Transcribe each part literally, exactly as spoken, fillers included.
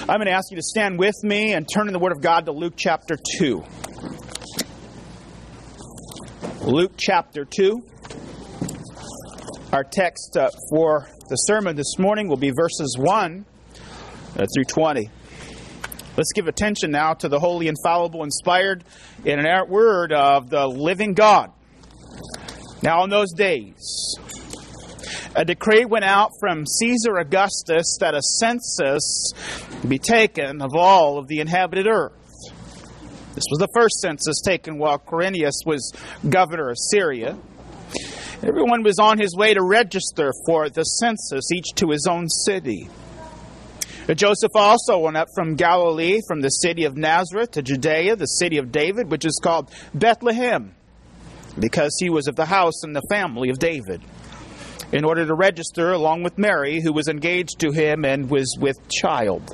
I'm going to ask you to stand with me and turn in the Word of God to Luke chapter two. Luke chapter two. Our text uh, for the sermon this morning will be verses one uh, through twenty. Let's give attention now to the holy, infallible, inspired, and inerrant word of the living God. Now in those days, a decree went out from Caesar Augustus that a census be taken of all of the inhabited earth. This was the first census taken while Quirinius was governor of Syria. Everyone was on his way to register for the census, each to his own city. Joseph also went up from Galilee, from the city of Nazareth to Judea, the city of David, which is called Bethlehem, because he was of the house and the family of David, in order to register along with Mary, who was engaged to him and was with child.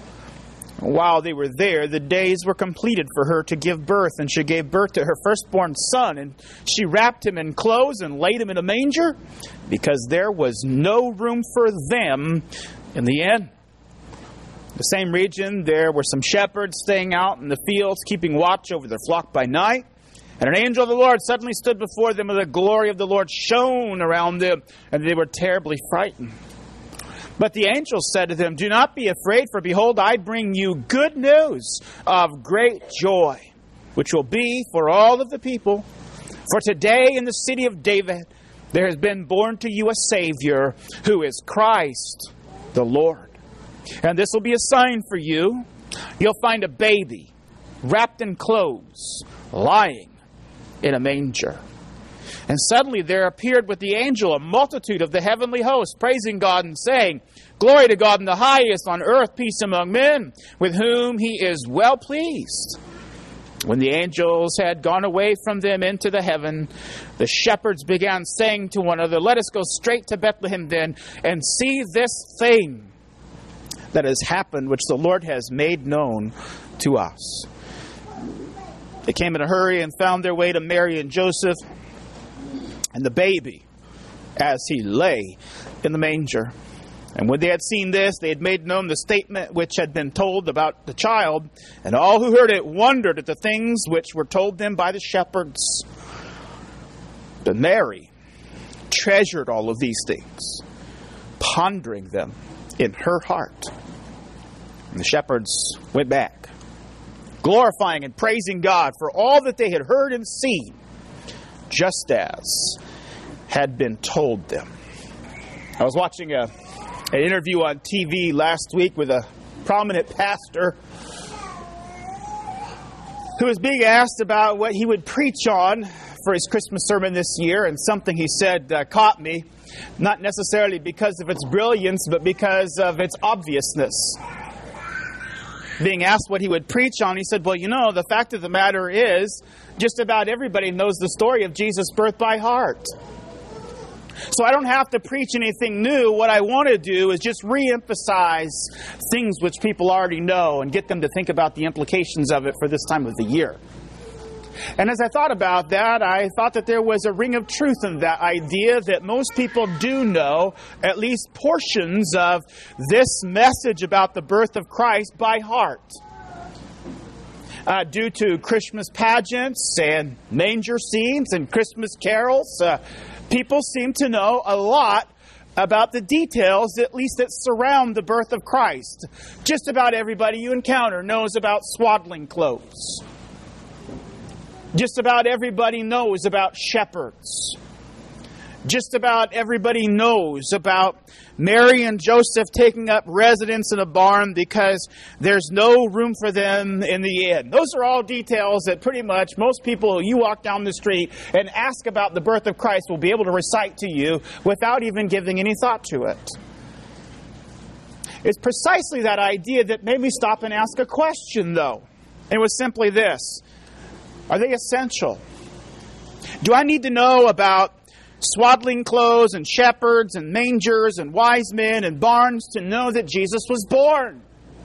While they were there, the days were completed for her to give birth, and she gave birth to her firstborn son, and she wrapped him in clothes and laid him in a manger, because there was no room for them in the inn. In the same region, there were some shepherds staying out in the fields, keeping watch over their flock by night. And an angel of the Lord suddenly stood before them, and the glory of the Lord shone around them, and they were terribly frightened. But the angel said to them, "Do not be afraid, for behold, I bring you good news of great joy, which will be for all of the people. For today in the city of David there has been born to you a Savior, who is Christ the Lord. And this will be a sign for you. You'll find a baby wrapped in clothes, lying in a manger." And suddenly there appeared with the angel a multitude of the heavenly host, praising God and saying, "Glory to God in the highest, on earth peace among men, with whom he is well pleased." When the angels had gone away from them into the heaven, the shepherds began saying to one another, "Let us go straight to Bethlehem then, and see this thing that has happened, which the Lord has made known to us." They came in a hurry and found their way to Mary and Joseph and the baby as he lay in the manger. And when they had seen this, they had made known the statement which had been told about the child. And all who heard it wondered at the things which were told them by the shepherds. But Mary treasured all of these things, pondering them in her heart. And the shepherds went back, glorifying and praising God for all that they had heard and seen, just as had been told them. I was watching a, an interview on T V last week with a prominent pastor who was being asked about what he would preach on for his Christmas sermon this year, and something he said uh, caught me, not necessarily because of its brilliance, but because of its obviousness. Being asked what he would preach on, he said, "Well, you know, the fact of the matter is, just about everybody knows the story of Jesus' birth by heart. So I don't have to preach anything new. What I want to do is just re-emphasize things which people already know and get them to think about the implications of it for this time of the year." And as I thought about that, I thought that there was a ring of truth in that idea, that most people do know at least portions of this message about the birth of Christ by heart. Uh, due to Christmas pageants and manger scenes and Christmas carols, uh, people seem to know a lot about the details, at least that surround the birth of Christ. Just about everybody you encounter knows about swaddling clothes. Just about everybody knows about shepherds. Just about everybody knows about Mary and Joseph taking up residence in a barn because there's no room for them in the inn. Those are all details that pretty much most people, you walk down the street and ask about the birth of Christ, will be able to recite to you without even giving any thought to it. It's precisely that idea that made me stop and ask a question, though. It was simply this: are they essential? Do I need to know about swaddling clothes and shepherds and mangers and wise men and barns to know that Jesus was born?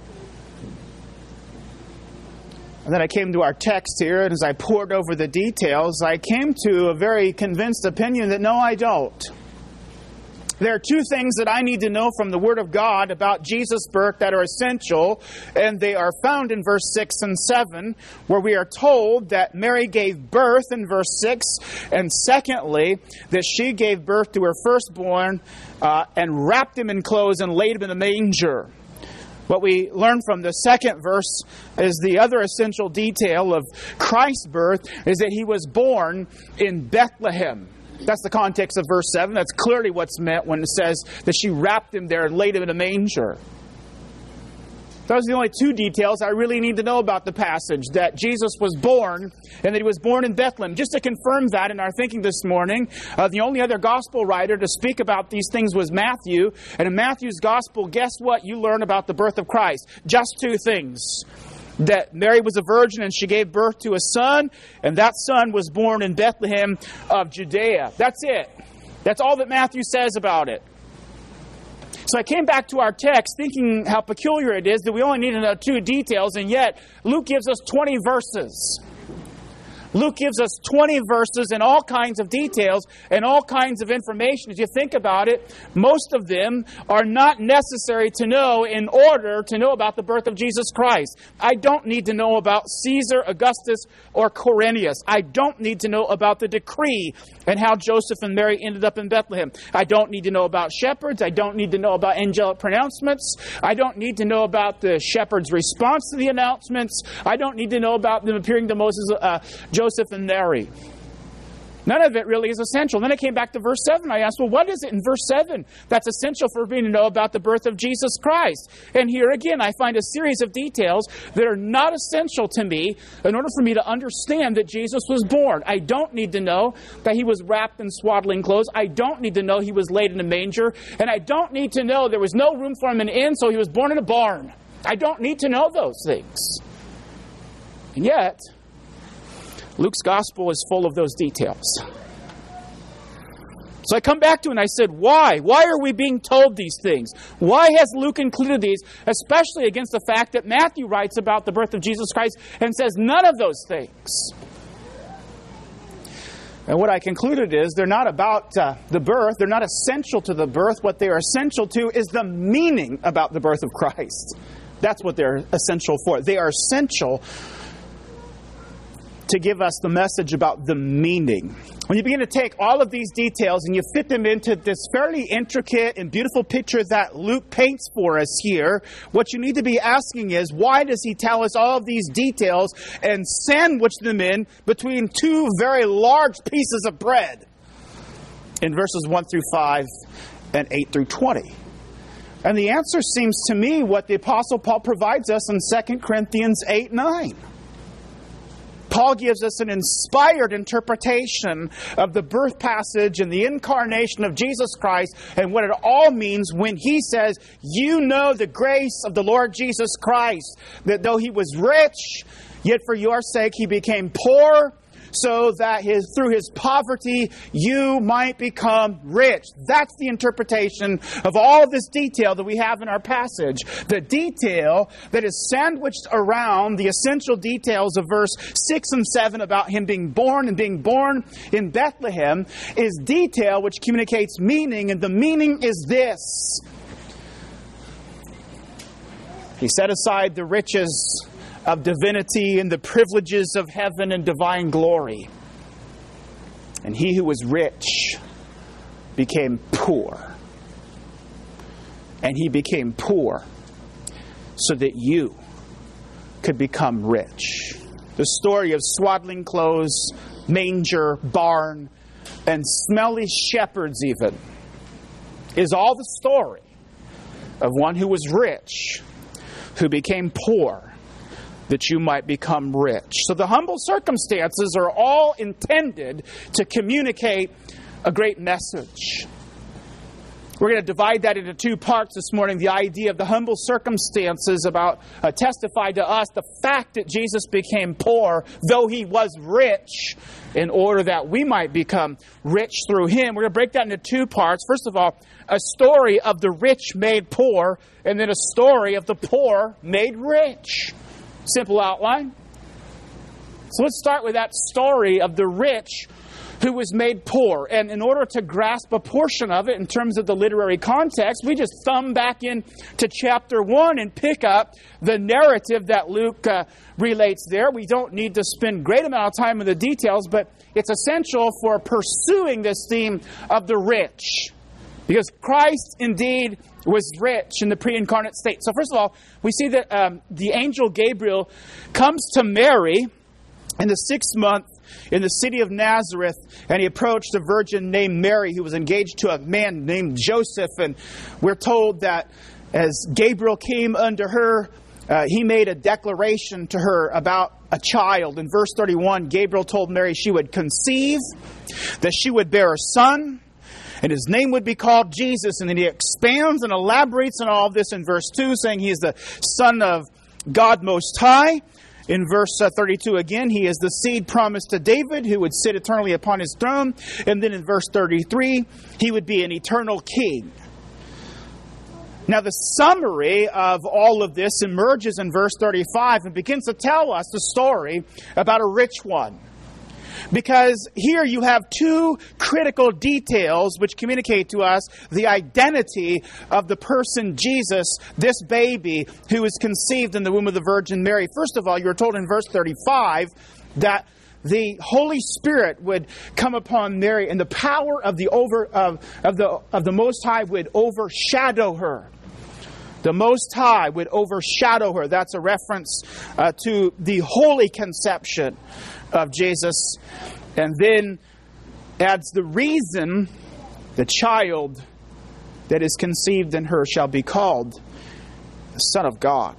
And then I came to our text here, and as I pored over the details, I came to a very convinced opinion that no, I don't. There are two things that I need to know from the Word of God about Jesus' birth that are essential, and they are found in verse six and seven, where we are told that Mary gave birth in verse six, and secondly, that she gave birth to her firstborn uh, and wrapped him in clothes and laid him in a manger. What we learn from the second verse is the other essential detail of Christ's birth is that he was born in Bethlehem. That's the context of verse seven. That's clearly what's meant when it says that she wrapped him there and laid him in a manger. Those are the only two details I really need to know about the passage, that Jesus was born and that he was born in Bethlehem. Just to confirm that in our thinking this morning, uh, the only other gospel writer to speak about these things was Matthew. And in Matthew's gospel, guess what you learn about the birth of Christ? Just two things. That Mary was a virgin and she gave birth to a son, and that son was born in Bethlehem of Judea. That's it. That's all that Matthew says about it. So I came back to our text thinking how peculiar it is that we only need to know two details, and yet Luke gives us twenty verses. Luke gives us twenty verses and all kinds of details and all kinds of information. As you think about it, most of them are not necessary to know in order to know about the birth of Jesus Christ. I don't need to know about Caesar, Augustus, or Quirinius. I don't need to know about the decree and how Joseph and Mary ended up in Bethlehem. I don't need to know about shepherds. I don't need to know about angelic pronouncements. I don't need to know about the shepherds' response to the announcements. I don't need to know about them appearing to Moses, uh, Joseph and Mary. None of it really is essential. Then I came back to verse seven. I asked, well, what is it in verse seven that's essential for me to know about the birth of Jesus Christ? And here again, I find a series of details that are not essential to me in order for me to understand that Jesus was born. I don't need to know that he was wrapped in swaddling clothes. I don't need to know he was laid in a manger. And I don't need to know there was no room for him in an inn, so he was born in a barn. I don't need to know those things. And yet, Luke's gospel is full of those details. So I come back to it and I said, why? Why are we being told these things? Why has Luke included these, especially against the fact that Matthew writes about the birth of Jesus Christ and says none of those things? And what I concluded is they're not about uh, the birth. They're not essential to the birth. What they are essential to is the meaning about the birth of Christ. That's what they're essential for. They are essential to give us the message about the meaning. When you begin to take all of these details and you fit them into this fairly intricate and beautiful picture that Luke paints for us here, what you need to be asking is, why does he tell us all of these details and sandwich them in between two very large pieces of bread in verses one through five and eight through twenty? And the answer seems to me what the Apostle Paul provides us in Second Corinthians eight nine. Paul gives us an inspired interpretation of the birth passage and the incarnation of Jesus Christ and what it all means when he says, you know the grace of the Lord Jesus Christ, that though he was rich, yet for your sake he became poor, so that his through his poverty you might become rich. That's the interpretation of all of this detail that we have in our passage. The detail that is sandwiched around the essential details of verse six and seven about him being born and being born in Bethlehem is detail which communicates meaning, and the meaning is this. He set aside the riches of divinity and the privileges of heaven and divine glory. And he who was rich became poor. And he became poor so that you could become rich. The story of swaddling clothes, manger, barn, and smelly shepherds even is all the story of one who was rich, who became poor, that you might become rich. So the humble circumstances are all intended to communicate a great message. We're going to divide that into two parts this morning. The idea of the humble circumstances about uh, testify to us the fact that Jesus became poor, though he was rich, in order that we might become rich through him. We're going to break that into two parts. First of all, a story of the rich made poor, and then a story of the poor made rich. Simple outline. So let's start with that story of the rich who was made poor. And in order to grasp a portion of it in terms of the literary context, we just thumb back in to chapter one and pick up the narrative that Luke uh, relates there. We don't need to spend great amount of time in the details, but it's essential for pursuing this theme of the rich. Because Christ indeed was rich in the pre-incarnate state. So first of all, we see that um, the angel Gabriel comes to Mary in the sixth month in the city of Nazareth, and he approached a virgin named Mary who was engaged to a man named Joseph. And we're told that as Gabriel came unto her, uh, he made a declaration to her about a child. In verse thirty-one, Gabriel told Mary she would conceive, that she would bear a son, and his name would be called Jesus. And then he expands and elaborates on all of this in verse two, saying he is the Son of God Most High. In verse thirty-two again, he is the seed promised to David, who would sit eternally upon his throne. And then in verse thirty-three, he would be an eternal king. Now the summary of all of this emerges in verse thirty-five and begins to tell us the story about a rich one. Because here you have two critical details which communicate to us the identity of the person Jesus, this baby who was conceived in the womb of the Virgin Mary. First of all, you are told in verse thirty-five that the Holy Spirit would come upon Mary, and the power of the over of, of the of the Most High would overshadow her. The Most High would overshadow her. That's a reference uh, to the holy conception of Jesus. And then adds the reason the child that is conceived in her shall be called the Son of God.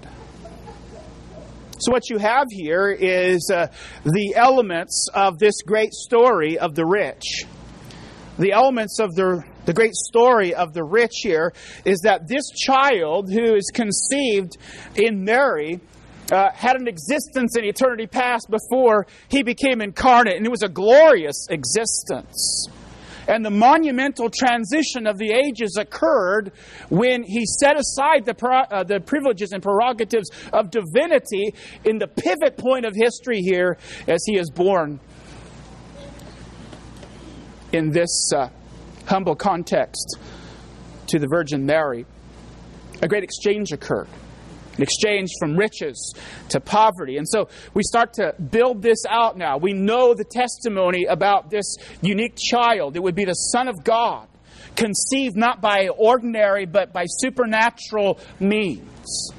So what you have here is uh, the elements of this great story of the rich. The elements of the, the great story of the rich here is that this child who is conceived in Mary Uh, had an existence in eternity past before he became incarnate, and it was a glorious existence. And the monumental transition of the ages occurred when he set aside the, uh, the privileges and prerogatives of divinity in the pivot point of history here as he is born in this uh, humble context to the Virgin Mary. A great exchange occurred. An exchange from riches to poverty. And so we start to build this out now. We know the testimony about this unique child. It would be the Son of God, conceived not by ordinary but by supernatural means.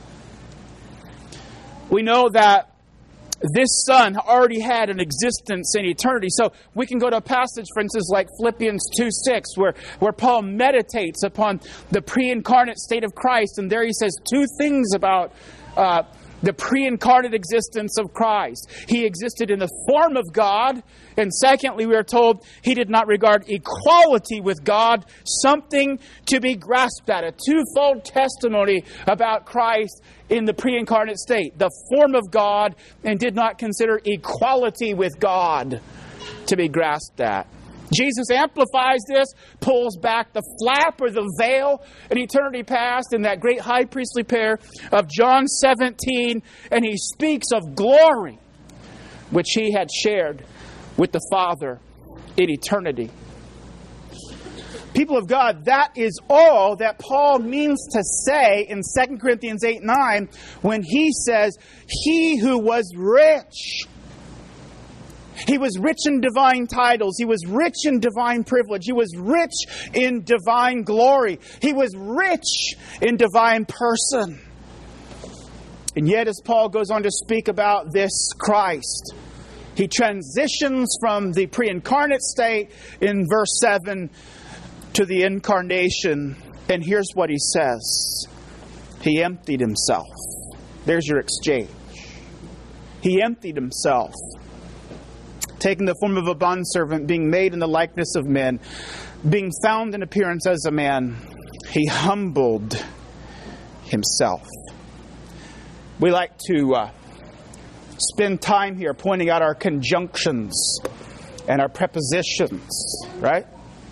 We know that this Son already had an existence in eternity. So we can go to a passage, for instance, like Philippians two six, where, where Paul meditates upon the pre-incarnate state of Christ. And there he says two things about uh, the pre-incarnate existence of Christ. He existed in the form of God. And secondly, we are told he did not regard equality with God something to be grasped at. A twofold testimony about Christ in the pre-incarnate state. The form of God, and did not consider equality with God to be grasped at. Jesus amplifies this, pulls back the flap or the veil in eternity past in that great high priestly prayer of John seventeen, and he speaks of glory which he had shared with the Father in eternity. People of God, that is all that Paul means to say in Second Corinthians eight nine when he says, he who was rich. He was rich in divine titles. He was rich in divine privilege. He was rich in divine glory. He was rich in divine person. And yet, as Paul goes on to speak about this Christ, he transitions from the pre-incarnate state in verse seven to the incarnation. And here's what he says. He emptied himself. There's your exchange. He emptied himself, taking the form of a bondservant, being made in the likeness of men, being found in appearance as a man. He humbled himself. We like to uh, spend time here pointing out our conjunctions and our prepositions, right?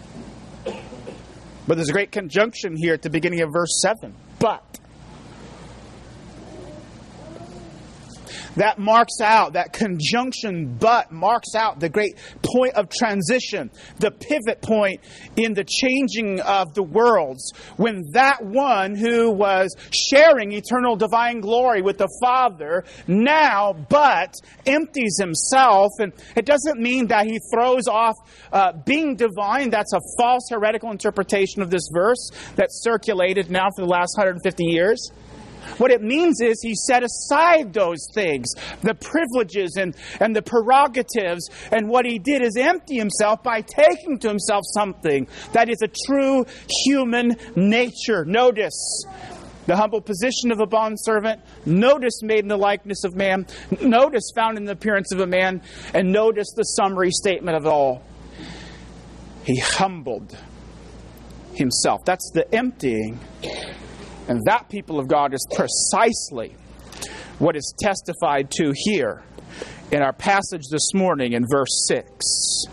But there's a great conjunction here at the beginning of verse seven. But. That marks out, that conjunction but marks out the great point of transition, the pivot point in the changing of the worlds, when that one who was sharing eternal divine glory with the Father now but empties himself. And it doesn't mean that he throws off uh, being divine. That's a false heretical interpretation of this verse that's circulated now for the last one hundred fifty years. What it means is he set aside those things, the privileges and, and the prerogatives, and what he did is empty himself by taking to himself something that is a true human nature. Notice the humble position of a bondservant. Notice made in the likeness of man. Notice found in the appearance of a man. And notice the summary statement of it all. He humbled himself. That's the emptying. And that, people of God, is precisely what is testified to here in our passage this morning in verse six.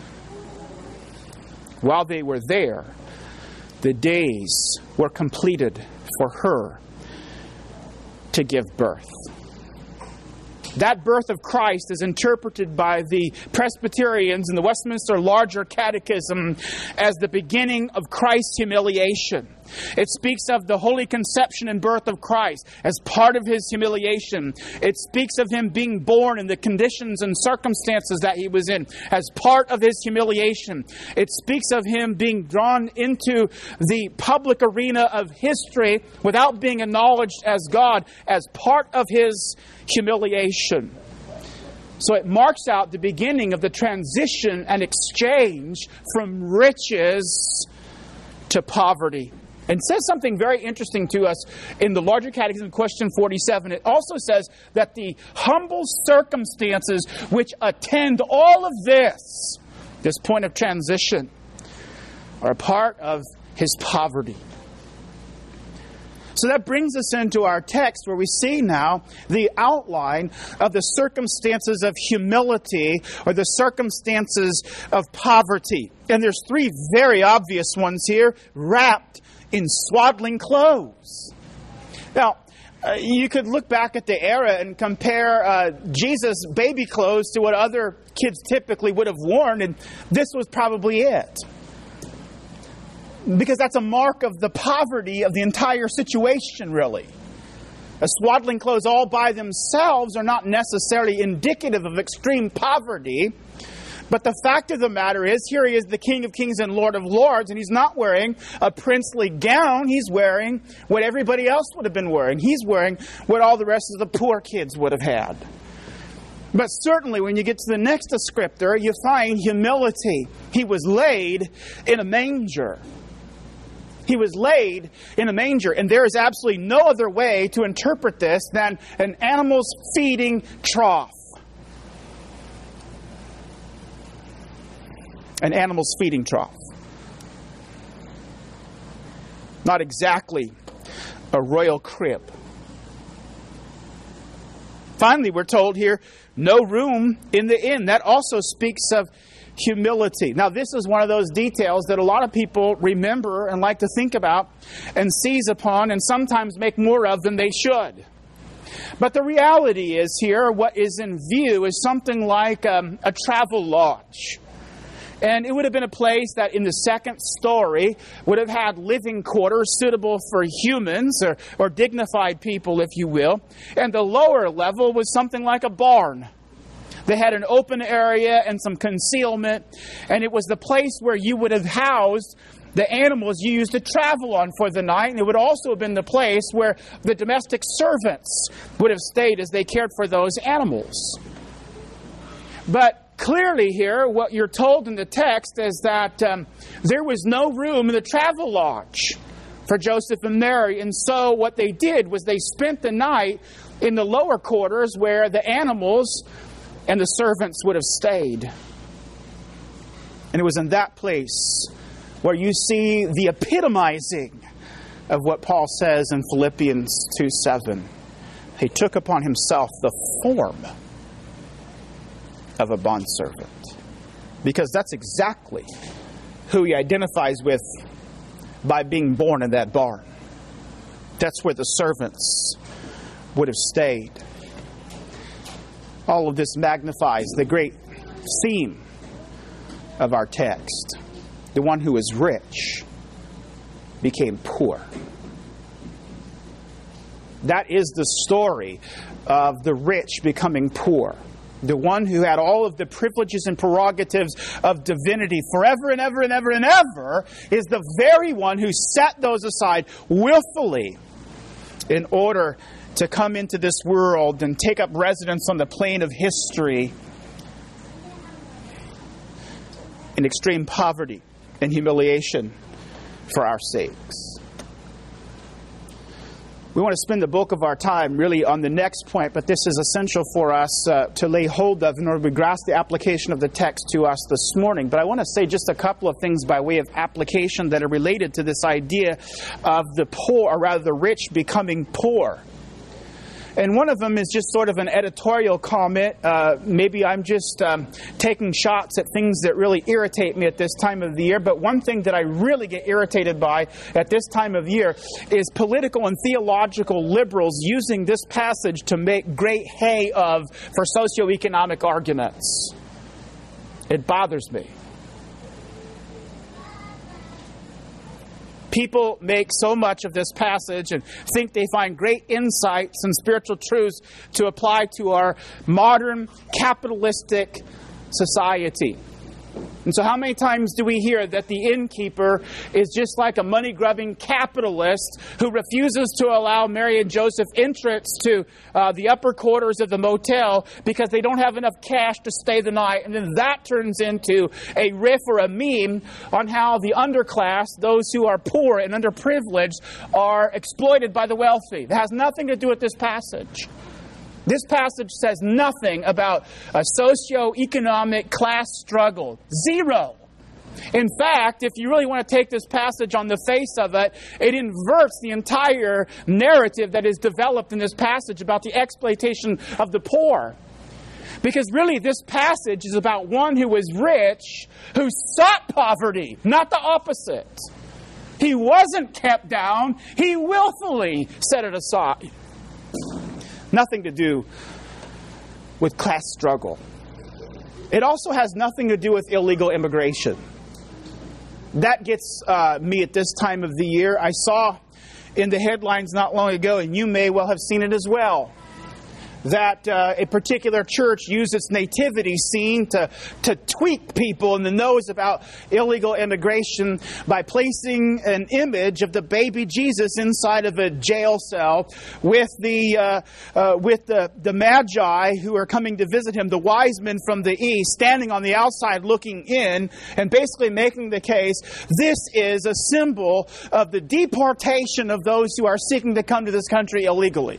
While they were there, the days were completed for her to give birth. That birth of Christ is interpreted by the Presbyterians in the Westminster Larger Catechism as the beginning of Christ's humiliation. It speaks of the holy conception and birth of Christ as part of his humiliation. It speaks of him being born in the conditions and circumstances that he was in as part of his humiliation. It speaks of him being drawn into the public arena of history without being acknowledged as God as part of his humiliation. So it marks out the beginning of the transition and exchange from riches to poverty. And says something very interesting to us in the Larger Catechism, question forty-seven. It also says that the humble circumstances which attend all of this, this point of transition, are a part of his poverty. So that brings us into our text where we see now the outline of the circumstances of humility or the circumstances of poverty. And there's three very obvious ones here, wrapped in swaddling clothes. Now, uh, you could look back at the era and compare uh, Jesus' baby clothes to what other kids typically would have worn, and this was probably it. Because that's a mark of the poverty of the entire situation, really. A swaddling clothes all by themselves are not necessarily indicative of extreme poverty. But the fact of the matter is, here he is, the King of Kings and Lord of Lords, and he's not wearing a princely gown. He's wearing what everybody else would have been wearing. He's wearing what all the rest of the poor kids would have had. But certainly when you get to the next descriptor, you find humility. He was laid in a manger. He was laid in a manger, and there is absolutely no other way to interpret this than an animal's feeding trough. An animal's feeding trough. Not exactly a royal crib. Finally, we're told here, no room in the inn. That also speaks of humility. Now, this is one of those details that a lot of people remember and like to think about and seize upon and sometimes make more of than they should. But the reality is here, what is in view is something like um, a travel lodge. And it would have been a place that in the second story would have had living quarters suitable for humans or, or dignified people, if you will. And the lower level was something like a barn. They had an open area and some concealment, and it was the place where you would have housed the animals you used to travel on for the night. And it would also have been the place where the domestic servants would have stayed as they cared for those animals. But clearly here, what you're told in the text is that um, there was no room in the travel lodge for Joseph and Mary. And so what they did was they spent the night in the lower quarters where the animals and the servants would have stayed. And it was in that place where you see the epitomizing of what Paul says in Philippians two seven. He took upon himself the form of a bondservant. Because that's exactly who he identifies with by being born in that barn. That's where the servants would have stayed. All of this magnifies the great theme of our text. The one who is rich became poor. That is the story of the rich becoming poor. The one who had all of the privileges and prerogatives of divinity forever and ever and ever and ever is the very one who set those aside willfully in order to come into this world and take up residence on the plane of history in extreme poverty and humiliation for our sakes. We want to spend the bulk of our time really on the next point, but this is essential for us uh, to lay hold of in order to grasp the application of the text to us this morning. But I want to say just a couple of things by way of application that are related to this idea of the poor, or rather the rich becoming poor. And one of them is just sort of an editorial comment. Uh, maybe I'm just um, taking shots at things that really irritate me at this time of the year. But one thing that I really get irritated by at this time of year is political and theological liberals using this passage to make great hay of for socioeconomic arguments. It bothers me. People make so much of this passage and think they find great insights and spiritual truths to apply to our modern capitalistic society. And so how many times do we hear that the innkeeper is just like a money-grubbing capitalist who refuses to allow Mary and Joseph entrance to uh, the upper quarters of the motel because they don't have enough cash to stay the night? And then that turns into a riff or a meme on how the underclass, those who are poor and underprivileged, are exploited by the wealthy. That has nothing to do with this passage. This passage says nothing about a socio-economic class struggle. Zero. In fact, if you really want to take this passage on the face of it, it inverts the entire narrative that is developed in this passage about the exploitation of the poor. Because really this passage is about one who was rich, who sought poverty, not the opposite. He wasn't kept down, he willfully set it aside. Nothing to do with class struggle. It also has nothing to do with illegal immigration. That gets uh, me at this time of the year. I saw in the headlines not long ago, and you may well have seen it as well, that uh, a particular church used its nativity scene to, to tweak people in the nose about illegal immigration by placing an image of the baby Jesus inside of a jail cell with the uh, uh, with the, the magi who are coming to visit him, the wise men from the east, standing on the outside looking in and basically making the case this is a symbol of the deportation of those who are seeking to come to this country illegally.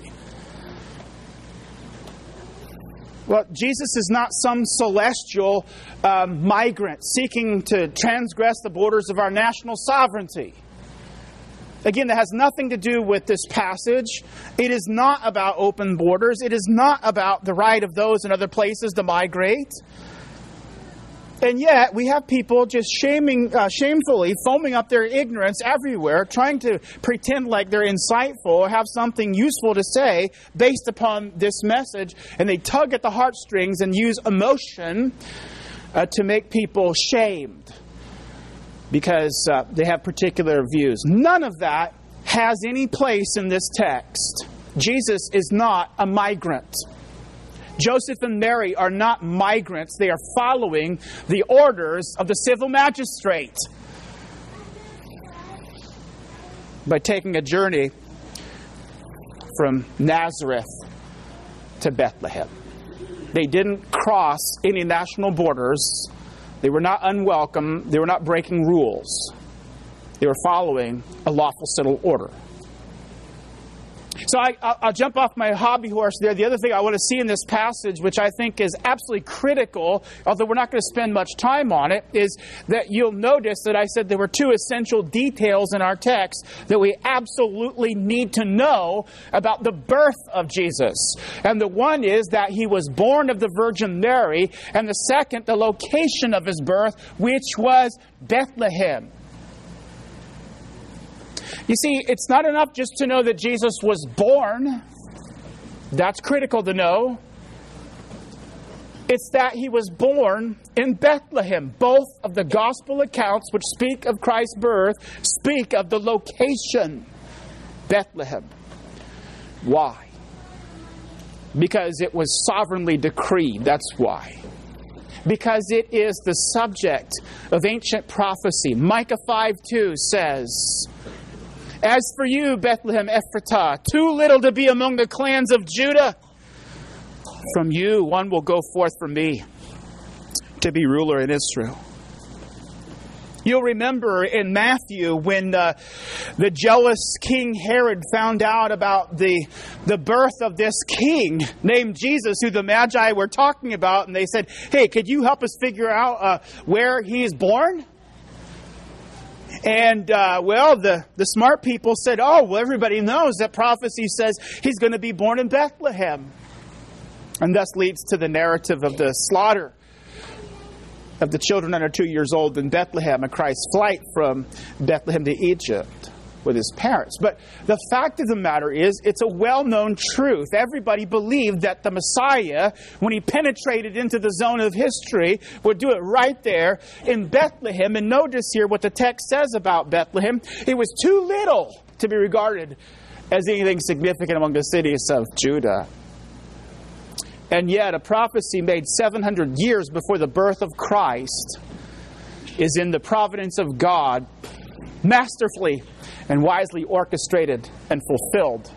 Well, Jesus is not some celestial um, migrant seeking to transgress the borders of our national sovereignty. Again, that has nothing to do with this passage. It is not about open borders. It is not about the right of those in other places to migrate. And yet, we have people just shaming, uh, shamefully foaming up their ignorance everywhere, trying to pretend like they're insightful or have something useful to say based upon this message. And they tug at the heartstrings and use emotion uh, to make people shamed because uh, they have particular views. None of that has any place in this text. Jesus is not a migrant. Joseph and Mary are not migrants. They are following the orders of the civil magistrate by taking a journey from Nazareth to Bethlehem. They didn't cross any national borders. They were not unwelcome. They were not breaking rules. They were following a lawful civil order. So I, I'll jump off my hobby horse there. The other thing I want to see in this passage, which I think is absolutely critical, although we're not going to spend much time on it, is that you'll notice that I said there were two essential details in our text that we absolutely need to know about the birth of Jesus. And the one is that he was born of the Virgin Mary, and the second, the location of his birth, which was Bethlehem. You see, it's not enough just to know that Jesus was born. That's critical to know. It's that he was born in Bethlehem. Both of the gospel accounts which speak of Christ's birth speak of the location, Bethlehem. Why? Because it was sovereignly decreed. That's why. Because it is the subject of ancient prophecy. Micah five two says, "As for you, Bethlehem Ephratah, too little to be among the clans of Judah, from you one will go forth from me to be ruler in Israel." You'll remember in Matthew when uh, the jealous King Herod found out about the, the birth of this king named Jesus, who the Magi were talking about, and they said, "Hey, could you help us figure out uh, where he is born?" And, uh, well, the, the smart people said, "Oh, well, everybody knows that prophecy says he's going to be born in Bethlehem." And thus leads to the narrative of the slaughter of the children under two years old in Bethlehem and Christ's flight from Bethlehem to Egypt with his parents. But the fact of the matter is, it's a well-known truth. Everybody believed that the Messiah, when he penetrated into the zone of history, would do it right there in Bethlehem. And notice here what the text says about Bethlehem. It was too little to be regarded as anything significant among the cities of Judah. And yet, a prophecy made seven hundred years before the birth of Christ is in the providence of God, masterfully and wisely orchestrated and fulfilled.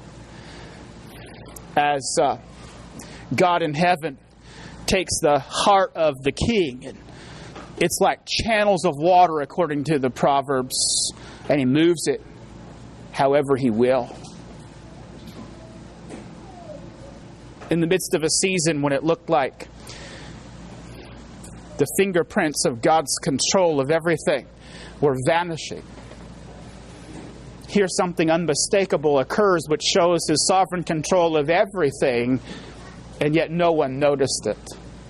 As uh, God in heaven takes the heart of the king, and it's like channels of water, according to the Proverbs, and he moves it however he will. In the midst of a season when it looked like the fingerprints of God's control of everything were vanishing, here something unmistakable occurs which shows his sovereign control of everything, and yet no one noticed it.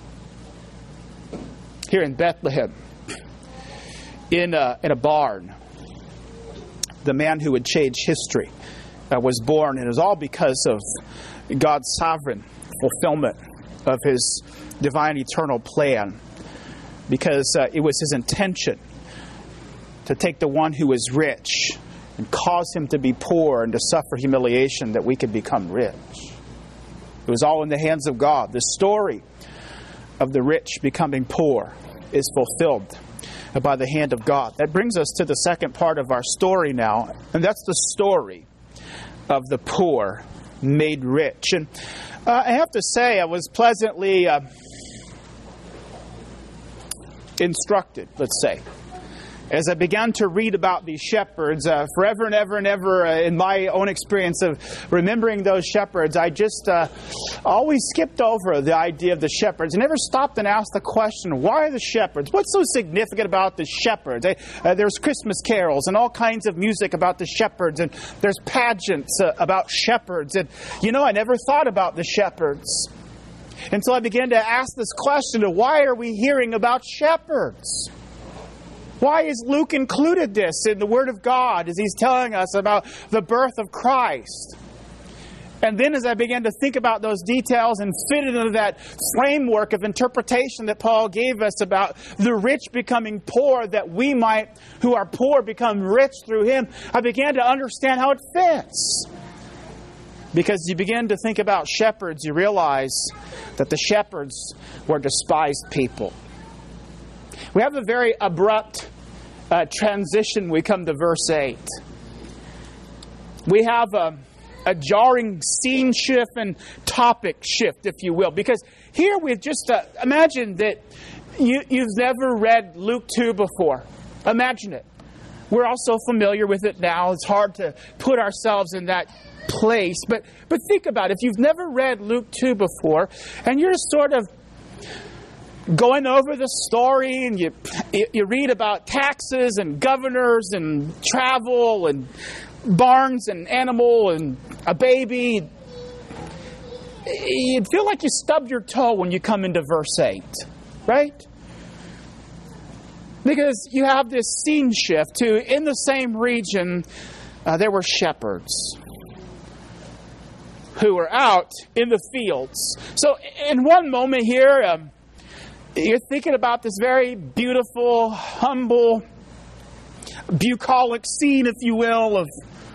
Here in Bethlehem, in a, in a barn, the man who would change history uh, was born, and it was all because of God's sovereign fulfillment of his divine eternal plan, because uh, it was his intention to take the one who is rich and cause him to be poor and to suffer humiliation that we could become rich. It was all in the hands of God. The story of the rich becoming poor is fulfilled by the hand of God. That brings us to the second part of our story now, and that's the story of the poor made rich. And uh, I have to say, I was pleasantly uh, instructed, let's say, as I began to read about these shepherds. Uh, forever and ever and ever, uh, in my own experience of remembering those shepherds, I just uh, always skipped over the idea of the shepherds. I never stopped and asked the question, why are the shepherds? What's so significant about the shepherds? Uh, there's Christmas carols and all kinds of music about the shepherds, and there's pageants uh, about shepherds. And, you know, I never thought about the shepherds until I began to ask this question of why are we hearing about shepherds? Why has Luke included this in the Word of God as he's telling us about the birth of Christ? And then as I began to think about those details and fit into that framework of interpretation that Paul gave us about the rich becoming poor, that we might, who are poor, become rich through him, I began to understand how it fits. Because you begin to think about shepherds, you realize that the shepherds were despised people. We have a very abrupt uh, transition when we come to verse eight. We have a, a jarring scene shift and topic shift, if you will. Because here we've just, uh, imagine that you, you've never read Luke two before. Imagine it. We're all so familiar with it now. It's hard to put ourselves in that place. But, but think about it. If you've never read Luke two before, and you're sort of going over the story, and you you read about taxes and governors and travel and barns and animal and a baby, you'd feel like you stubbed your toe when you come into verse eight, right? Because you have this scene shift to, in the same region, uh, there were shepherds who were out in the fields. So in one moment here, um, You're thinking about this very beautiful, humble, bucolic scene, if you will, of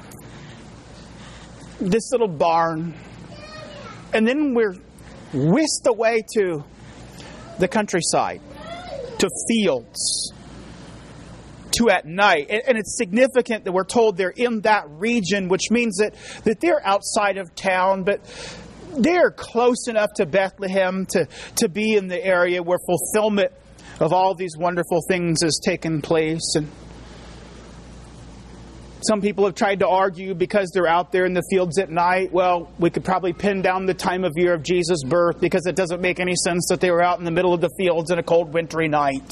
this little barn. And then we're whisked away to the countryside, to fields, to at night. And, and it's significant that we're told they're in that region, which means that, that they're outside of town, but they're close enough to Bethlehem to, to be in the area where fulfillment of all these wonderful things has taken place. And some people have tried to argue because they're out there in the fields at night, well, we could probably pin down the time of year of Jesus' birth because it doesn't make any sense that they were out in the middle of the fields in a cold wintry night.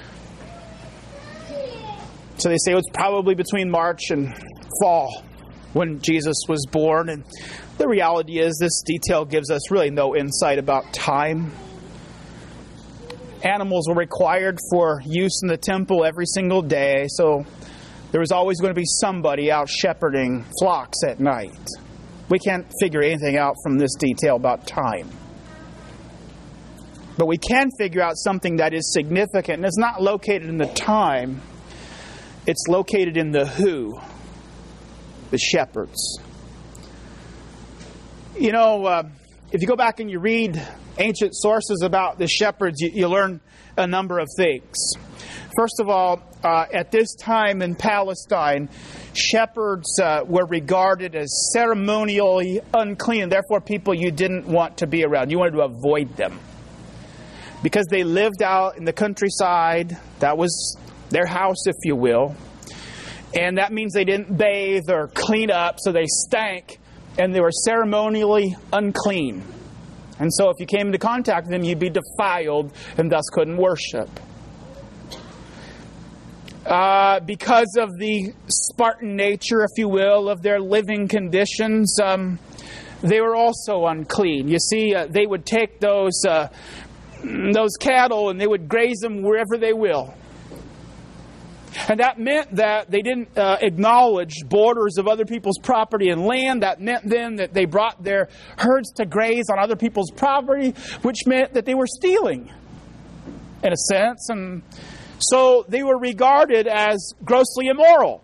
So they say it was probably between March and fall when Jesus was born. And the reality is this detail gives us really no insight about time. Animals were required for use in the temple every single day, so there was always going to be somebody out shepherding flocks at night. We can't figure anything out from this detail about time. But we can figure out something that is significant, and it's not located in the time. It's located in the who, the shepherds. You know, uh, if you go back and you read ancient sources about the shepherds, you, you learn a number of things. First of all, uh, at this time in Palestine, shepherds uh, were regarded as ceremonially unclean, and therefore people you didn't want to be around. You wanted to avoid them. Because they lived out in the countryside, that was their house, if you will. And that means they didn't bathe or clean up, so they stank, and they were ceremonially unclean. And so if you came into contact with them, you'd be defiled and thus couldn't worship. Uh, because of the Spartan nature, if you will, of their living conditions, um, they were also unclean. You see, uh, they would take those uh, those cattle and they would graze them wherever they will. And that meant that they didn't uh, acknowledge borders of other people's property and land. That meant then that they brought their herds to graze on other people's property, which meant that they were stealing, in a sense. And so they were regarded as grossly immoral.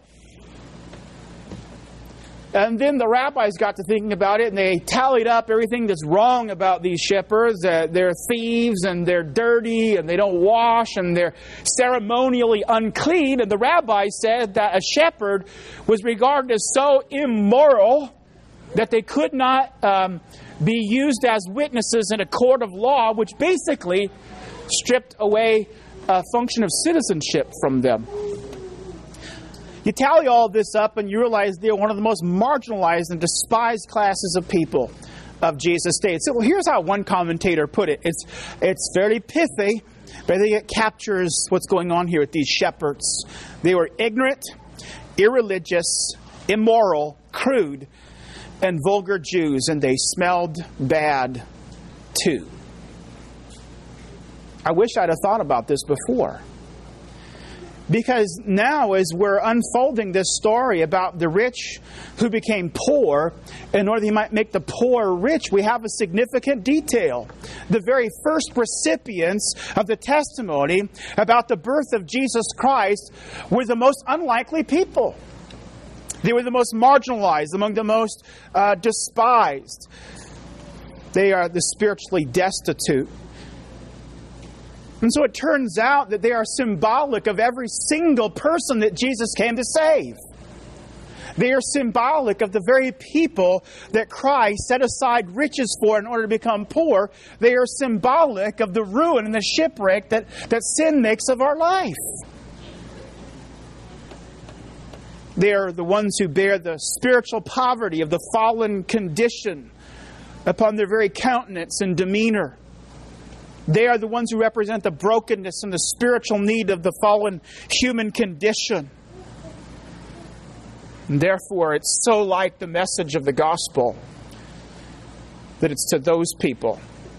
And then the rabbis got to thinking about it, and they tallied up everything that's wrong about these shepherds. Uh, they're thieves, and they're dirty, and they don't wash, and they're ceremonially unclean. And the rabbis said that a shepherd was regarded as so immoral that they could not um, be used as witnesses in a court of law, which basically stripped away a function of citizenship from them. You tally all this up and you realize they're one of the most marginalized and despised classes of people of Jesus' day. So, well, here's how one commentator put it. It's, it's fairly pithy, but I think it captures what's going on here with these shepherds. They were ignorant, irreligious, immoral, crude, and vulgar Jews, and they smelled bad too. I wish I'd have thought about this before. Because now, as we're unfolding this story about the rich who became poor, in order that he might make the poor rich, we have a significant detail. The very first recipients of the testimony about the birth of Jesus Christ were the most unlikely people. They were the most marginalized, among the most uh, despised. They are the spiritually destitute. And so it turns out that they are symbolic of every single person that Jesus came to save. They are symbolic of the very people that Christ set aside riches for in order to become poor. They are symbolic of the ruin and the shipwreck that, that sin makes of our life. They are the ones who bear the spiritual poverty of the fallen condition upon their very countenance and demeanor. They are the ones who represent the brokenness and the spiritual need of the fallen human condition. And therefore, it's so like the message of the gospel that it's to those people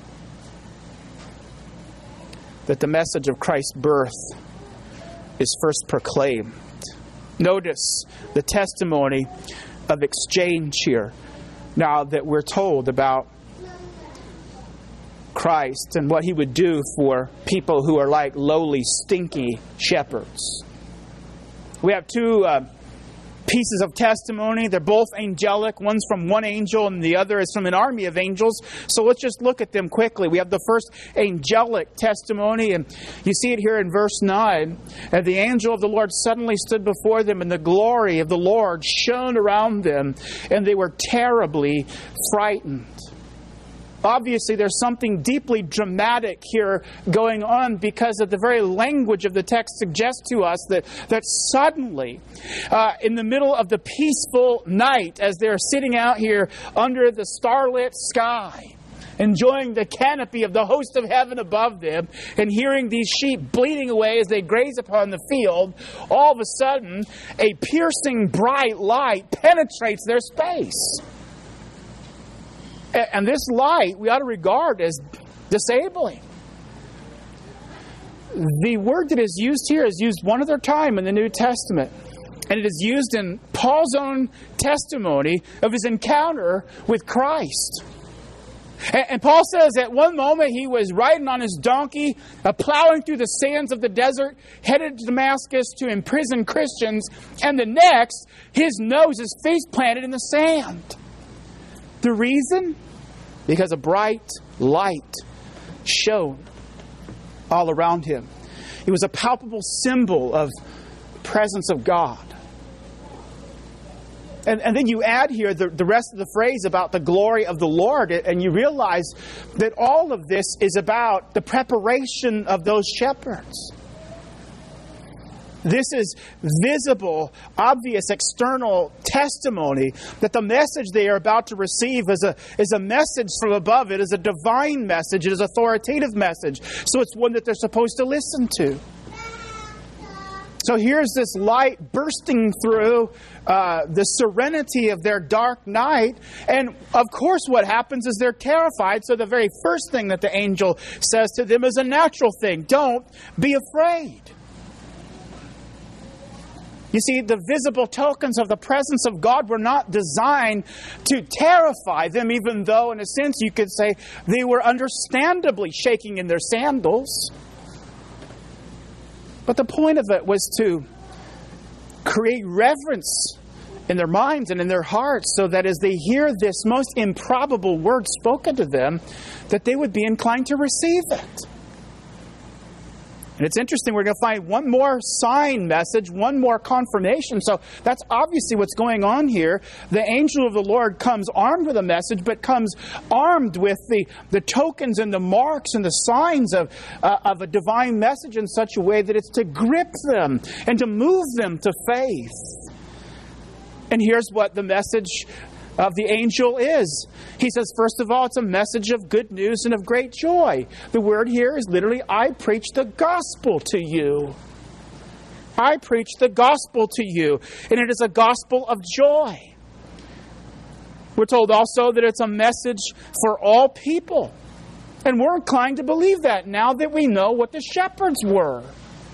that the message of Christ's birth is first proclaimed. Notice the testimony of exchange here, now that we're told about Christ and what He would do for people who are like lowly, stinky shepherds. We have two uh, pieces of testimony. They're both angelic. One's from one angel and the other is from an army of angels. So let's just look at them quickly. We have the first angelic testimony, and you see it here in verse nine. And the angel of the Lord suddenly stood before them, and the glory of the Lord shone around them, and they were terribly frightened. Obviously, there's something deeply dramatic here going on, because of the very language of the text suggests to us that, that suddenly, uh, in the middle of the peaceful night, as they're sitting out here under the starlit sky, enjoying the canopy of the host of heaven above them, and hearing these sheep bleating away as they graze upon the field, all of a sudden, a piercing bright light penetrates their space. And this light we ought to regard as disabling. The word that is used here is used one other time in the New Testament. And it is used in Paul's own testimony of his encounter with Christ. And Paul says at one moment he was riding on his donkey, uh, plowing through the sands of the desert, headed to Damascus to imprison Christians. And the next, his nose is face planted in the sand. The reason? Because a bright light shone all around him. It was a palpable symbol of the presence of God. And, and then you add here the, the rest of the phrase about the glory of the Lord, and you realize that all of this is about the preparation of those shepherds. This is visible, obvious, external testimony that the message they are about to receive is a, is a message from above. It is a divine message. It is an authoritative message. So it's one that they're supposed to listen to. So here's this light bursting through uh, the serenity of their dark night. And of course what happens is they're terrified. So the very first thing that the angel says to them is a natural thing. Don't be afraid. You see, the visible tokens of the presence of God were not designed to terrify them, even though, in a sense, you could say they were understandably shaking in their sandals. But the point of it was to create reverence in their minds and in their hearts, so that as they hear this most improbable word spoken to them, that they would be inclined to receive it. And it's interesting, we're going to find one more sign message, one more confirmation. So that's obviously what's going on here. The angel of the Lord comes armed with a message, but comes armed with the, the tokens and the marks and the signs of, uh, of a divine message in such a way that it's to grip them and to move them to faith. And here's what the message of the angel is. He says, first of all, it's a message of good news and of great joy. The word here is literally, I preach the gospel to you. I preach the gospel to you. And it is a gospel of joy. We're told also that it's a message for all people. And we're inclined to believe that now that we know what the shepherds were.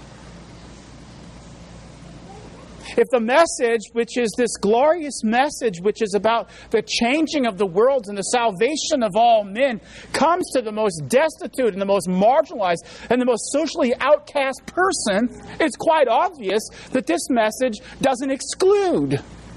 If the message, which is this glorious message, which is about the changing of the world and the salvation of all men, comes to the most destitute and the most marginalized and the most socially outcast person, it's quite obvious that this message doesn't exclude.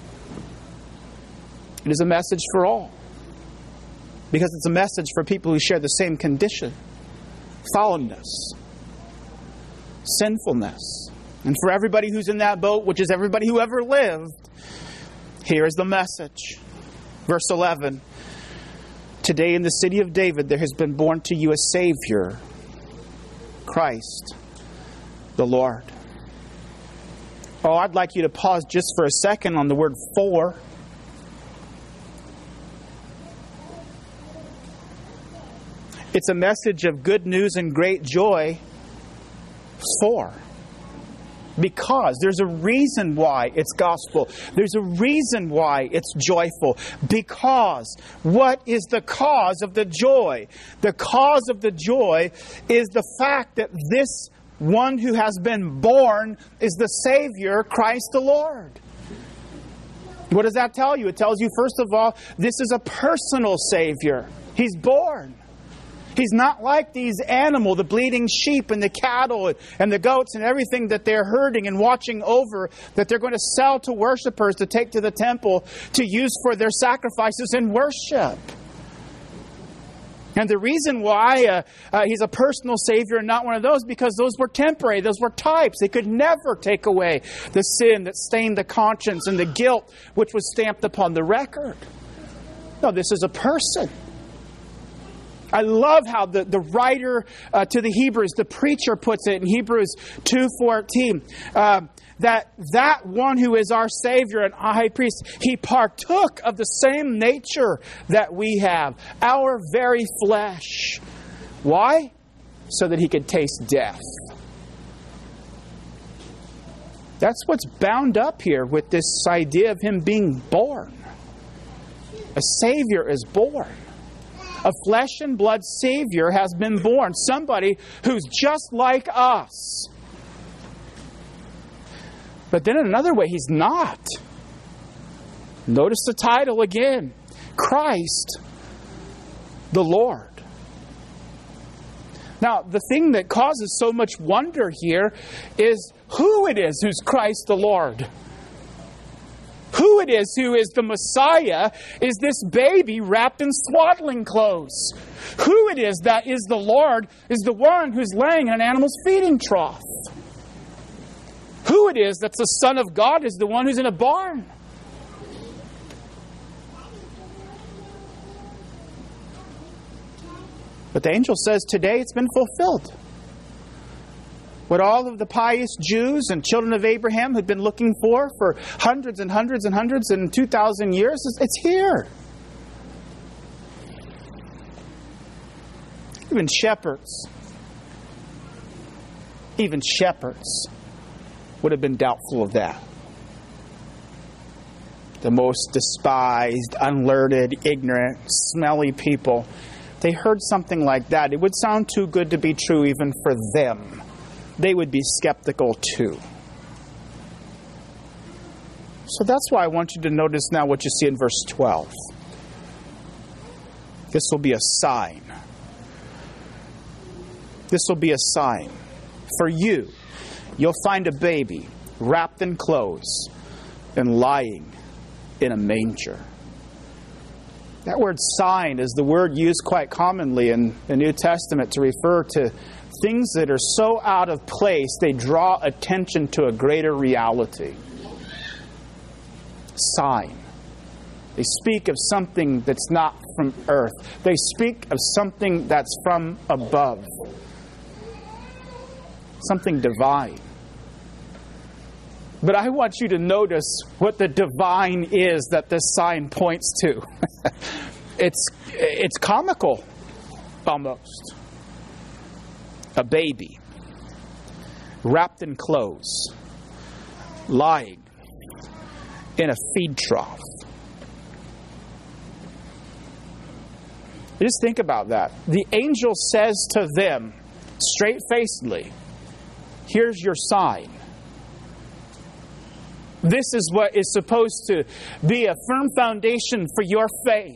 It is a message for all. Because it's a message for people who share the same condition: fallenness, sinfulness. And for everybody who's in that boat, which is everybody who ever lived, here is the message. Verse eleven. Today in the city of David there has been born to you a Savior, Christ the Lord. Oh, I'd like you to pause just for a second on the word for. It's a message of good news and great joy for. Because there's a reason why it's gospel. There's a reason why it's joyful. Because what is the cause of the joy? The cause of the joy is the fact that this one who has been born is the Savior, Christ the Lord. What does that tell you? It tells you, first of all, this is a personal Savior. He's born. He's not like these animals, the bleating sheep and the cattle and the goats and everything that they're herding and watching over, that they're going to sell to worshipers to take to the temple to use for their sacrifices and worship. And the reason why uh, uh, He's a personal Savior and not one of those, because those were temporary, those were types. They could never take away the sin that stained the conscience and the guilt which was stamped upon the record. No, this is a person. I love how the, the writer uh, to the Hebrews, the preacher, puts it in Hebrews two fourteen, uh, that that one who is our Savior and our high priest, He partook of the same nature that we have, our very flesh. Why? So that He could taste death. That's what's bound up here with this idea of Him being born. A Savior is born. A flesh and blood Savior has been born. Somebody who's just like us. But then in another way, He's not. Notice the title again. Christ the Lord. Now, the thing that causes so much wonder here is who it is who's Christ the Lord. Who it is who is the Messiah is this baby wrapped in swaddling clothes. Who it is that is the Lord is the one who's laying in an animal's feeding trough. Who it is that's the Son of God is the one who's in a barn. But the angel says today it's been fulfilled. What all of the pious Jews and children of Abraham had been looking for for hundreds and hundreds and hundreds and two thousand years, it's here. Even shepherds, even shepherds would have been doubtful of that. The most despised, unlearned, ignorant, smelly people, they heard something like that. It would sound too good to be true even for them. They would be skeptical too. So that's why I want you to notice now what you see in verse twelve. This will be a sign. This will be a sign. For you, you'll find a baby wrapped in clothes and lying in a manger. That word sign is the word used quite commonly in the New Testament to refer to things that are so out of place, they draw attention to a greater reality. Sign. They speak of something that's not from earth. They speak of something that's from above. Something divine. But I want you to notice what the divine is that this sign points to. it's, it's comical, almost. A baby, wrapped in clothes, lying in a feed trough. Just think about that. The angel says to them, straight-facedly, here's your sign. This is what is supposed to be a firm foundation for your faith.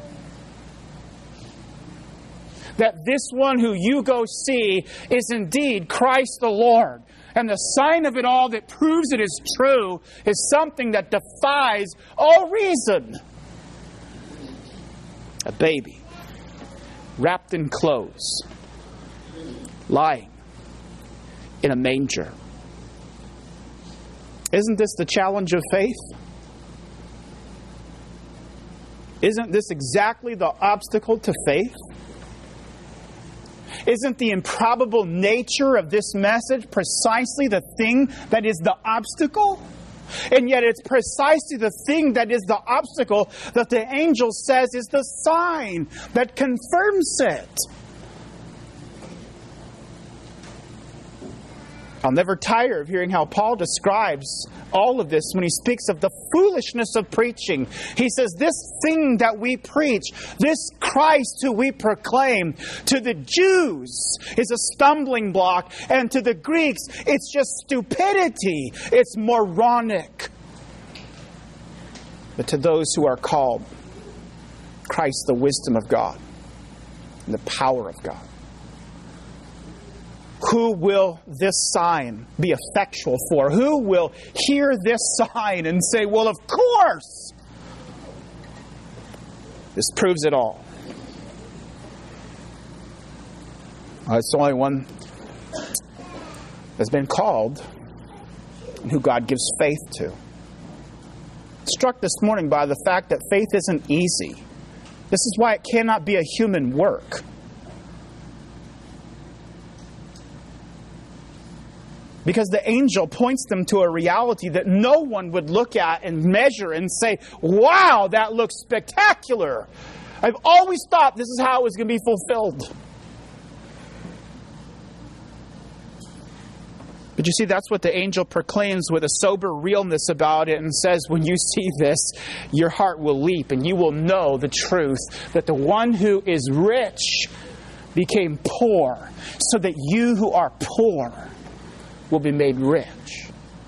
That this one who you go see is indeed Christ the Lord. And the sign of it all that proves it is true is something that defies all reason. A baby, wrapped in clothes, lying in a manger. Isn't this the challenge of faith? Isn't this exactly the obstacle to faith? Isn't the improbable nature of this message precisely the thing that is the obstacle? And yet it's precisely the thing that is the obstacle that the angel says is the sign that confirms it. I'll never tire of hearing how Paul describes all of this when he speaks of the foolishness of preaching. He says, this thing that we preach, this Christ who we proclaim, to the Jews is a stumbling block, and to the Greeks, it's just stupidity. It's moronic. But to those who are called, Christ, the wisdom of God. and the power of God. Who will this sign be effectual for? Who will hear this sign and say, well, of course? This proves it all. Uh, it's the only one that's been called and who God gives faith to. Struck this morning by the fact that faith isn't easy. This is why it cannot be a human work. Because the angel points them to a reality that no one would look at and measure and say, wow, that looks spectacular. I've always thought this is how it was going to be fulfilled. But you see, that's what the angel proclaims with a sober realness about it and says, when you see this, your heart will leap and you will know the truth that the one who is rich became poor so that you who are poor will be made rich.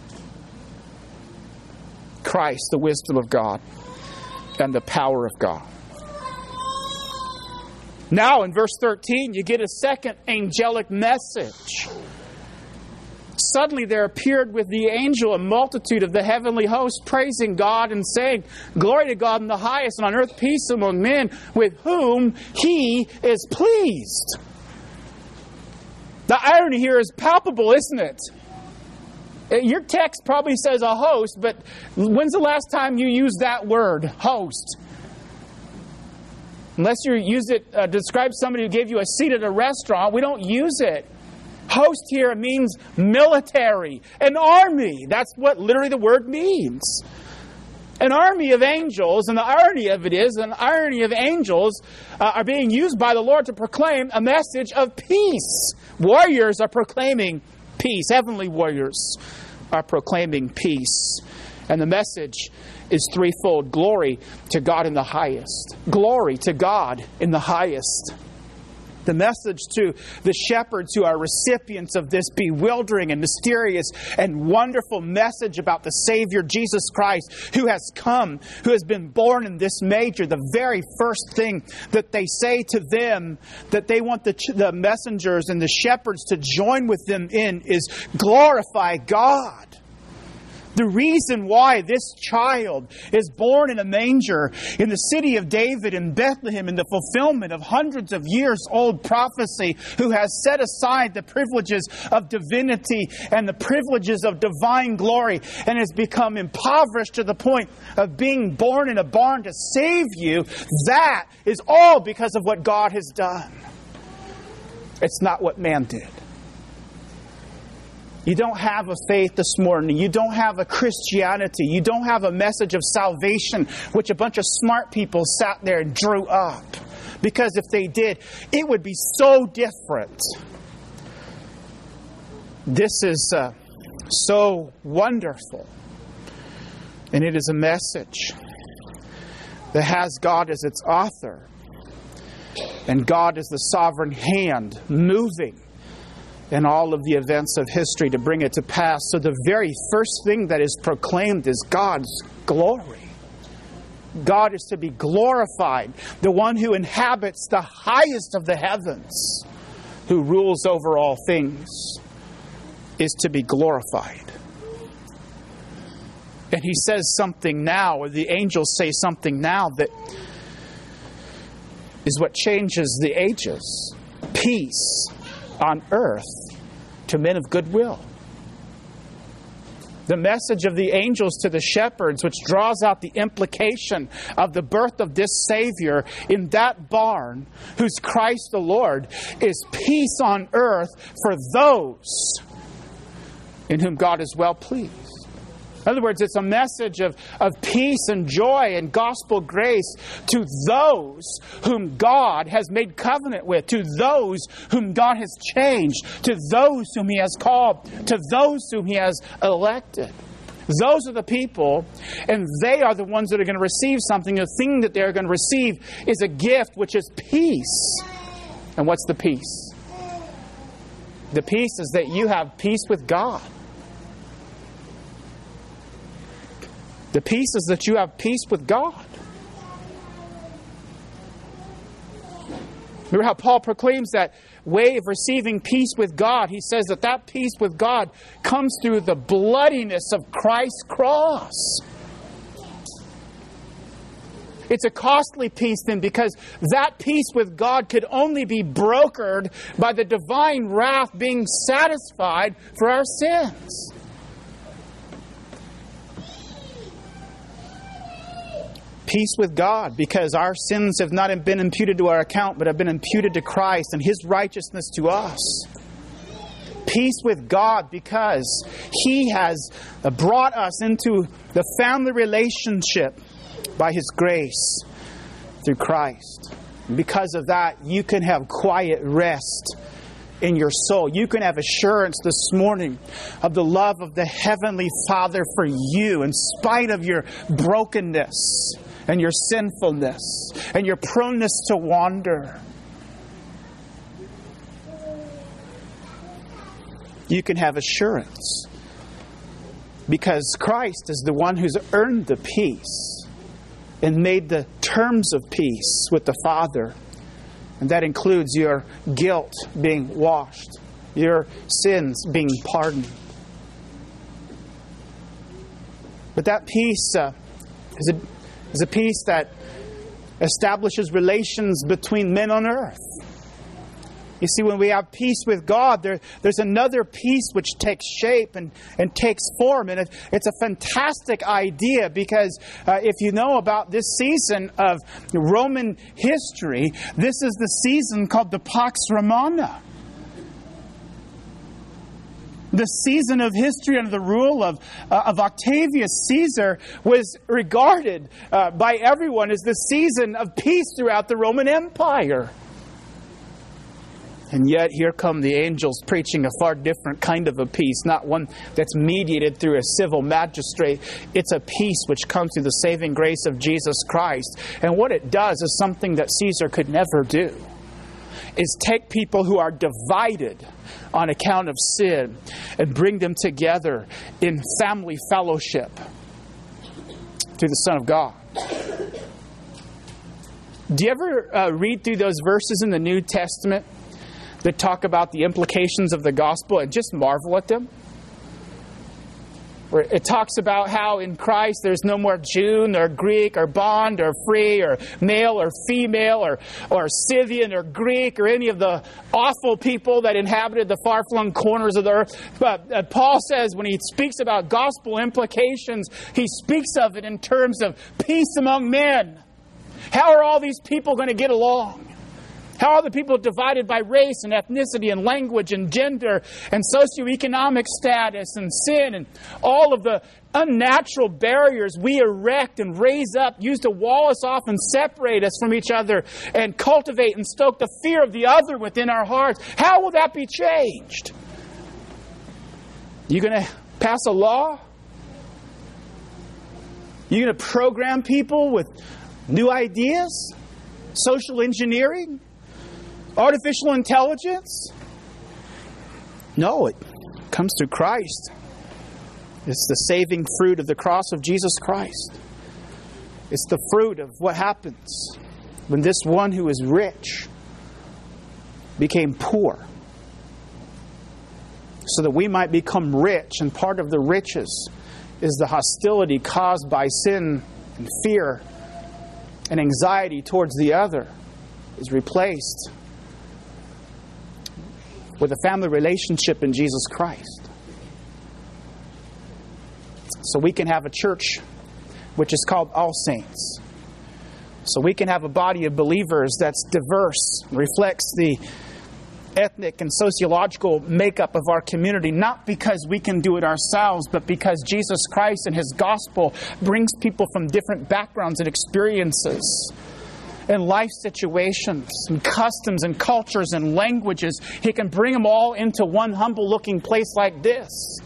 Christ, the wisdom of God and the power of God. Now in verse thirteen, you get a second angelic message. Suddenly there appeared with the angel a multitude of the heavenly host, praising God and saying, glory to God in the highest, and on earth peace among men with whom He is pleased. The irony here is palpable, isn't it? Your text probably says a host, but when's the last time you used that word, host? Unless you use it uh, to describe somebody who gave you a seat at a restaurant, we don't use it. Host here means military, an army. That's what literally the word means. An army of angels, and the irony of it is, an irony of angels uh, are being used by the Lord to proclaim a message of peace. Warriors are proclaiming peace. Heavenly warriors are proclaiming peace. And the message is threefold. Glory to God in the highest. Glory to God in the highest. The message to the shepherds who are recipients of this bewildering and mysterious and wonderful message about the Savior Jesus Christ who has come, who has been born in this manger. The very first thing that they say to them that they want the, the messengers and the shepherds to join with them in is glorify God. The reason why this child is born in a manger in the city of David in Bethlehem in the fulfillment of hundreds of years old prophecy, who has set aside the privileges of divinity and the privileges of divine glory and has become impoverished to the point of being born in a barn to save you, that is all because of what God has done. It's not what man did. You don't have a faith this morning. You don't have a Christianity. You don't have a message of salvation, which a bunch of smart people sat there and drew up. Because if they did, it would be so different. This is uh, so wonderful. And it is a message that has God as its author. And God is the sovereign hand moving in all of the events of history to bring it to pass. So the very first thing that is proclaimed is God's glory. God is to be glorified. The one who inhabits the highest of the heavens, who rules over all things, is to be glorified. And he says something now, or the angels say something now that is what changes the ages. Peace on earth to men of goodwill. The message of the angels to the shepherds, which draws out the implication of the birth of this Savior in that barn, who's Christ the Lord, is peace on earth for those in whom God is well pleased. In other words, it's a message of, of peace and joy and gospel grace to those whom God has made covenant with, to those whom God has changed, to those whom He has called, to those whom He has elected. Those are the people, and they are the ones that are going to receive something. The thing that they're going to receive is a gift, which is peace. And what's the peace? The peace is that you have peace with God. The peace is that you have peace with God. Remember how Paul proclaims that way of receiving peace with God. He says that that peace with God comes through the bloodiness of Christ's cross. It's a costly peace then, because that peace with God could only be brokered by the divine wrath being satisfied for our sins. Peace with God, because our sins have not been imputed to our account, but have been imputed to Christ and His righteousness to us. Peace with God, because He has brought us into the family relationship by His grace through Christ. And because of that, you can have quiet rest in your soul. You can have assurance this morning of the love of the Heavenly Father for you, in spite of your brokenness and your sinfulness and your proneness to wander. You can have assurance because Christ is the one who's earned the peace and made the terms of peace with the Father. And that includes your guilt being washed, your sins being pardoned. But that peace uh, is a is a peace that establishes relations between men on earth. You see, when we have peace with God, there, there's another peace which takes shape and, and takes form. And it, it's a fantastic idea because uh, if you know about this season of Roman history, this is the season called the Pax Romana. The season of history under the rule of, uh, of Octavius Caesar was regarded uh, by everyone as the season of peace throughout the Roman Empire. And yet here come the angels preaching a far different kind of a peace, not one that's mediated through a civil magistrate. It's a peace which comes through the saving grace of Jesus Christ. And what it does is something that Caesar could never do, is take people who are divided on account of sin and bring them together in family fellowship through the Son of God. Do you ever uh, read through those verses in the New Testament that talk about the implications of the gospel and just marvel at them? Where it talks about how in Christ there's no more Jew nor Greek or bond or free or male or female or, or Scythian or Greek or any of the awful people that inhabited the far-flung corners of the earth. But uh, Paul says when he speaks about gospel implications, he speaks of it in terms of peace among men. How are all these people going to get along? How are the people divided by race and ethnicity and language and gender and socioeconomic status and sin and all of the unnatural barriers we erect and raise up, used to wall us off and separate us from each other and cultivate and stoke the fear of the other within our hearts? How will that be changed? You going to pass a law? You going to program people with new ideas? Social engineering? Artificial intelligence? No, it comes through Christ. It's the saving fruit of the cross of Jesus Christ. It's the fruit of what happens when this one who is rich became poor, so that we might become rich. And part of the riches is the hostility caused by sin and fear and anxiety towards the other is replaced with a family relationship in Jesus Christ. So we can have a church which is called All Saints. So we can have a body of believers that's diverse, reflects the ethnic and sociological makeup of our community, not because we can do it ourselves, but because Jesus Christ and His gospel brings people from different backgrounds and experiences and life situations and customs and cultures and languages. He can bring them all into one humble-looking place like this.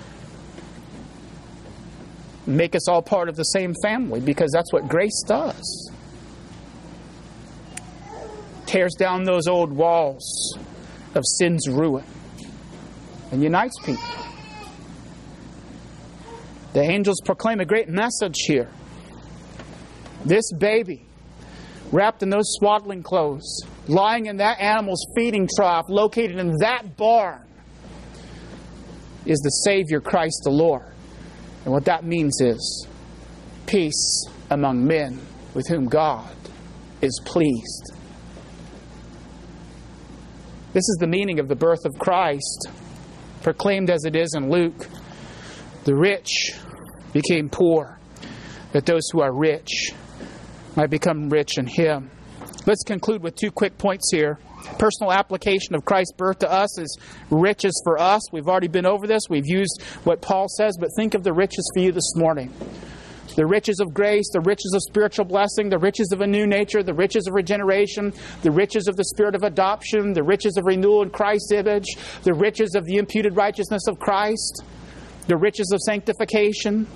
Make us all part of the same family, because that's what grace does. Tears down those old walls of sin's ruin and unites people. The angels proclaim a great message here. This baby wrapped in those swaddling clothes, lying in that animal's feeding trough, located in that barn, is the Savior, Christ the Lord. And what that means is peace among men with whom God is pleased. This is the meaning of the birth of Christ, proclaimed as it is in Luke. The rich became poor, that those who are rich might become rich in Him. Let's conclude with two quick points here. Personal application of Christ's birth to us is riches for us. We've already been over this. We've used what Paul says, but think of the riches for you this morning. The riches of grace, the riches of spiritual blessing, the riches of a new nature, the riches of regeneration, the riches of the spirit of adoption, the riches of renewal in Christ's image, the riches of the imputed righteousness of Christ, the riches of sanctification.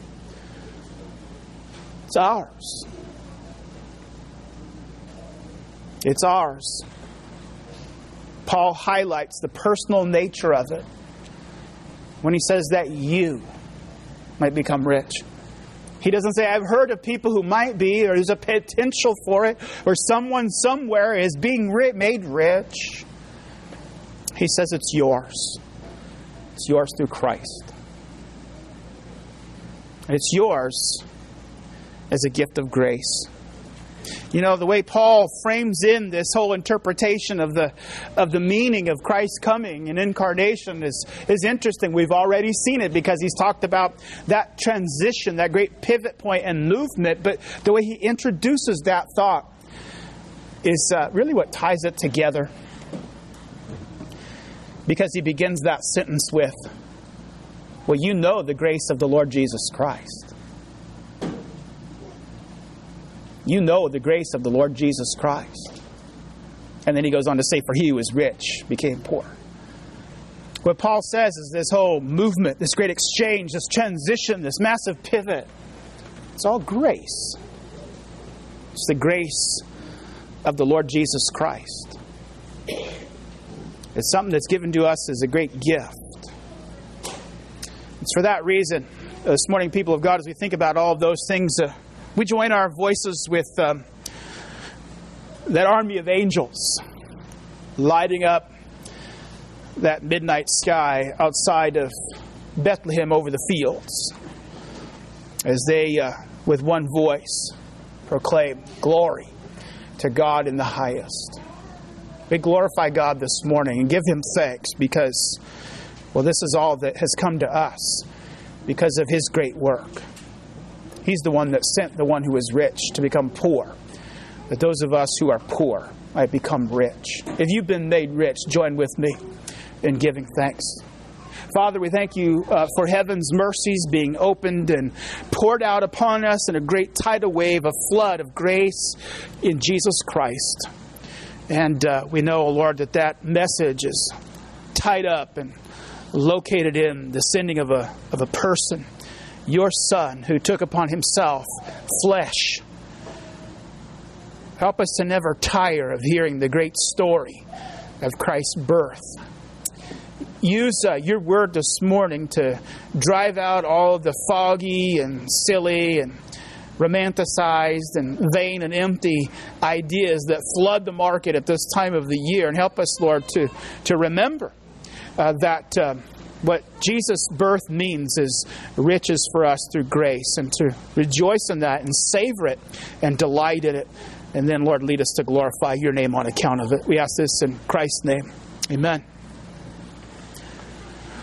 It's ours. It's ours. Paul highlights the personal nature of it when he says that you might become rich. He doesn't say, I've heard of people who might be, or there's a potential for it, or someone somewhere is being ri- made rich. He says it's yours. It's yours through Christ. And it's yours as a gift of grace. You know, the way Paul frames in this whole interpretation of the of the meaning of Christ's coming and incarnation is, is interesting. We've already seen it because he's talked about that transition, that great pivot point and movement. But the way he introduces that thought is uh, really what ties it together. Because he begins that sentence with, well, you know the grace of the Lord Jesus Christ. You know the grace of the Lord Jesus Christ. And then he goes on to say, for he who is rich became poor. What Paul says is this whole movement, this great exchange, this transition, this massive pivot, it's all grace. It's the grace of the Lord Jesus Christ. It's something that's given to us as a great gift. It's for that reason, this morning, people of God, as we think about all of those things, uh, we join our voices with um, that army of angels lighting up that midnight sky outside of Bethlehem over the fields as they, uh, with one voice, proclaim glory to God in the highest. We glorify God this morning and give Him thanks because, well, this is all that has come to us because of His great work. He's the one that sent the one who is rich to become poor, that those of us who are poor might become rich. If you've been made rich, join with me in giving thanks. Father, we thank you uh, for heaven's mercies being opened and poured out upon us in a great tidal wave, a flood of grace in Jesus Christ. And uh, we know, oh Lord, that that message is tied up and located in the sending of a of a person, your Son, who took upon Himself flesh. Help us to never tire of hearing the great story of Christ's birth. Use uh, your word this morning to drive out all of the foggy and silly and romanticized and vain and empty ideas that flood the market at this time of the year. And help us, Lord, to, to remember uh, that uh, what Jesus' birth means is riches for us through grace, and to rejoice in that and savor it and delight in it. And then, Lord, lead us to glorify your name on account of it. We ask this in Christ's name. Amen.